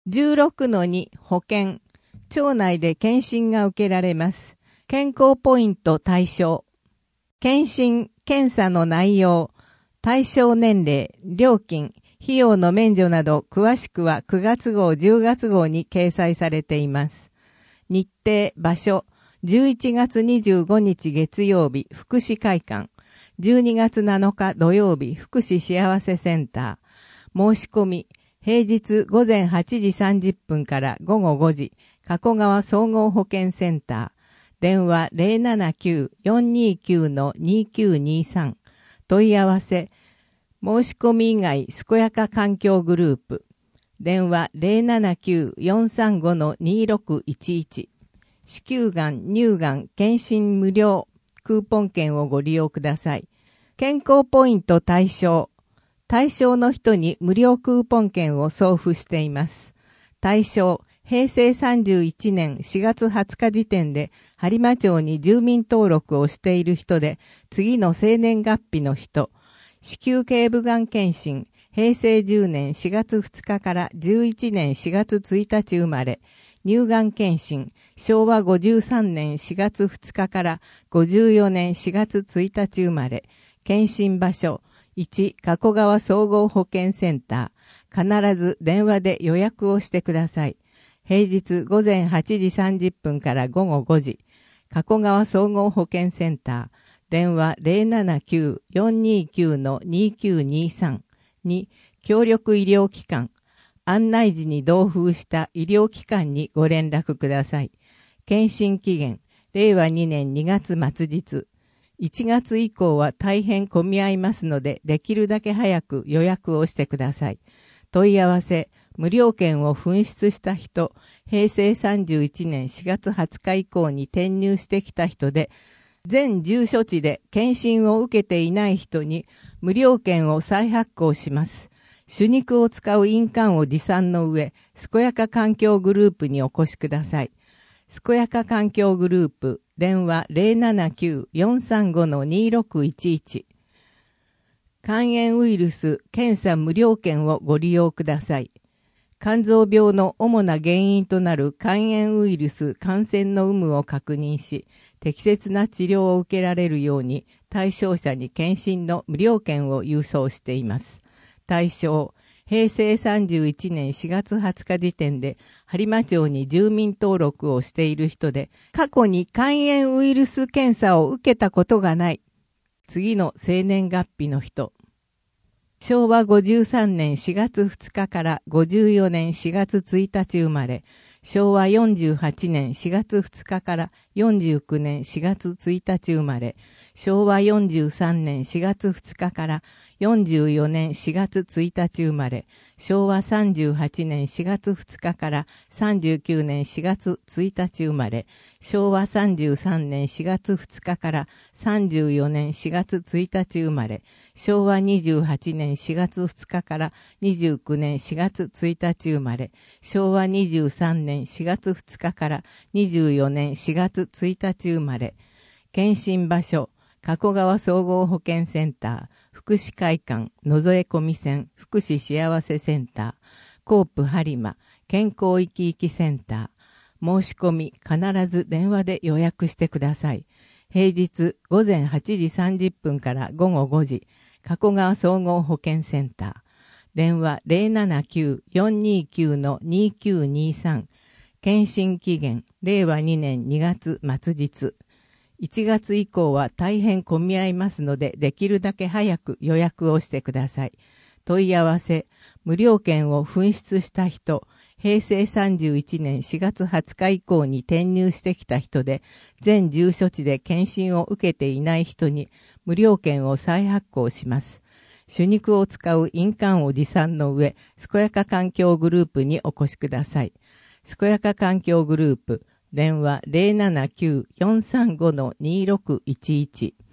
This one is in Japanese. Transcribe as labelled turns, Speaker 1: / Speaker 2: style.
Speaker 1: 16-2 保険。庁内で検診が受けられます。健康ポイント対象。検診、検査の内容、対象年齢、料金、費用の免除など詳しくは9月号、10月号に掲載されています。日程、場所、11月25日月曜日、福祉会館。12月7日土曜日、福祉幸せセンター。申し込み、平日午前8時30分から午後5時、加古川総合保健センター。電話 079-429-2923。問い合わせ。申し込み以外、健やか環境グループ。電話 079-435-2611。子宮がん、乳がん、検診無料。クーポン券をご利用ください。健康ポイント対象。対象の人に無料クーポン券を送付しています。対象、平成31年4月20日時点で播磨町に住民登録をしている人で、次の生年月日の人、子宮頸部がん検診、平成10年4月2日から11年4月1日生まれ、乳がん検診、昭和53年4月2日から54年4月1日生まれ、検診場所、1、加古川総合保健センター。必ず電話で予約をしてください。平日午前8時30分から午後5時。加古川総合保健センター。電話 079-429-2923 に協力医療機関。案内時に同封した医療機関にご連絡ください。検診期限、令和2年2月末日。1月以降は大変混み合いますので、できるだけ早く予約をしてください。問い合わせ、無料券を紛失した人、平成31年4月20日以降に転入してきた人で、全住所地で検診を受けていない人に無料券を再発行します。手肉を使う印鑑を持参の上、健やか環境グループにお越しください。健やか環境グループ、電話 079-435-2611。肝炎ウイルス検査無料券をご利用ください。肝臓病の主な原因となる肝炎ウイルス感染の有無を確認し、適切な治療を受けられるように対象者に検診の無料券を郵送しています。対象、平成31年4月20日時点で播磨町に住民登録をしている人で、過去に肝炎ウイルス検査を受けたことがない。次の生年月日の人。昭和53年4月2日から54年4月1日生まれ、昭和48年4月2日から49年4月1日生まれ、昭和43年4月2日から44年4月1日生まれ、昭和38年4月2日から39年4月1日生まれ、昭和33年4月2日から34年4月1日生まれ、昭和28年4月2日から29年4月1日生まれ、昭和23年4月2日から24年4月1日生まれ、検診場所、加古川総合保健センター、福祉会館、野添込線、福祉幸せセンター、コープ播磨、健康生き生きセンター。申し込み、必ず電話で予約してください。平日午前8時30分から午後5時、加古川総合保健センター。電話 079-429-2923。検診期限、令和2年2月末日。1月以降は大変混み合いますので、できるだけ早く予約をしてください。問い合わせ、無料券を紛失した人、平成31年4月20日以降に転入してきた人で、全住所地で検診を受けていない人に無料券を再発行します。手肉を使う印鑑を持参の上、健やか環境グループにお越しください。健やか環境グループ、電話 079-435-2611